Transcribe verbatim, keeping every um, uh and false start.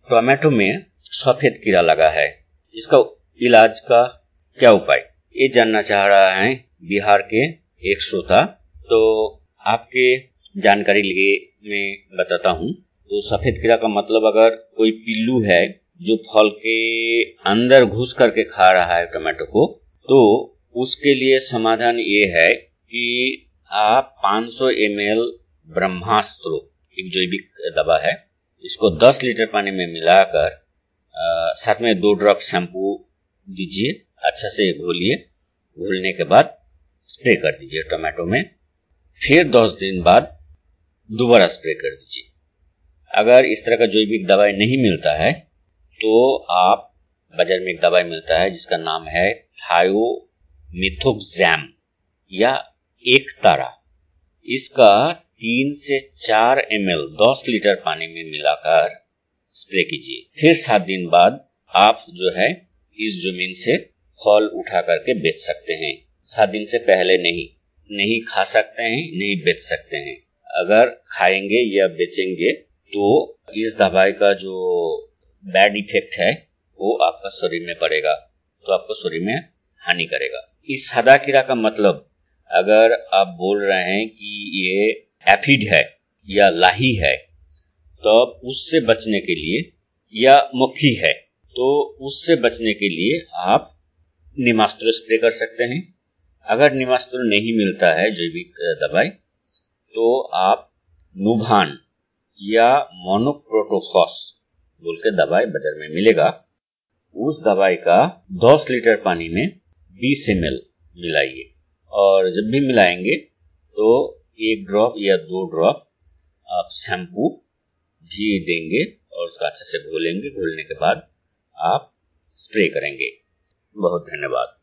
Tomato में सफेद कीड़ा लगा है, इसका इलाज का क्या उपाय, ये जानना चाह रहा है बिहार के एक श्रोता। तो आपके जानकारी लिए मैं बताता हूँ। तो सफेद कीड़ा का मतलब अगर कोई पिल्लू है जो फल के अंदर घुस करके खा रहा है टोमेटो को, तो उसके लिए समाधान ये है कि आप पाँच सौ एम एल ब्रह्मास्त्र, एक जैविक दवा है, इसको दस लीटर पानी में मिलाकर साथ में दो ड्रॉप शैम्पू दीजिए, अच्छा से घोलिए, घोलने के बाद स्प्रे कर दीजिए टोमेटो में। फिर दस दिन बाद दोबारा स्प्रे कर दीजिए। अगर इस तरह का जैविक दवाई नहीं मिलता है तो आप बाजार में एक दवाई मिलता है जिसका नाम है थायोमिथोक्सैम या एक तारा, इसका तीन से चार एम एल दस लीटर पानी में मिलाकर स्प्रे कीजिए। फिर सात दिन बाद आप जो है इस जमीन से फल उठा करके बेच सकते हैं। सात दिन से पहले नहीं नहीं खा सकते हैं, नहीं बेच सकते हैं। अगर खाएंगे या बेचेंगे तो इस दवाई का जो बैड इफेक्ट है वो आपका शरीर में पड़ेगा, तो आपको शरीर में हानि करेगा। इस हदा कीड़ा का मतलब, अगर आप बोल रहे हैं कि ये एफिड है या लाही है, तो उससे बचने के लिए, या मक्खी है तो उससे बचने के लिए आप नीमास्त्र स्प्रे कर सकते हैं। अगर नीमास्त्र नहीं मिलता है जैविक दवाई, तो आप नुभान या मोनोक्रोटोफॉस बोल के दवाई बाजार में मिलेगा, उस दवाई का दस लीटर पानी में बीस एम एल मिलाइए, और जब भी मिलाएंगे तो एक ड्रॉप या दो ड्रॉप आप शैम्पू भी देंगे और उसका अच्छे से घोलेंगे। घोलने के बाद आप स्प्रे करेंगे। बहुत धन्यवाद।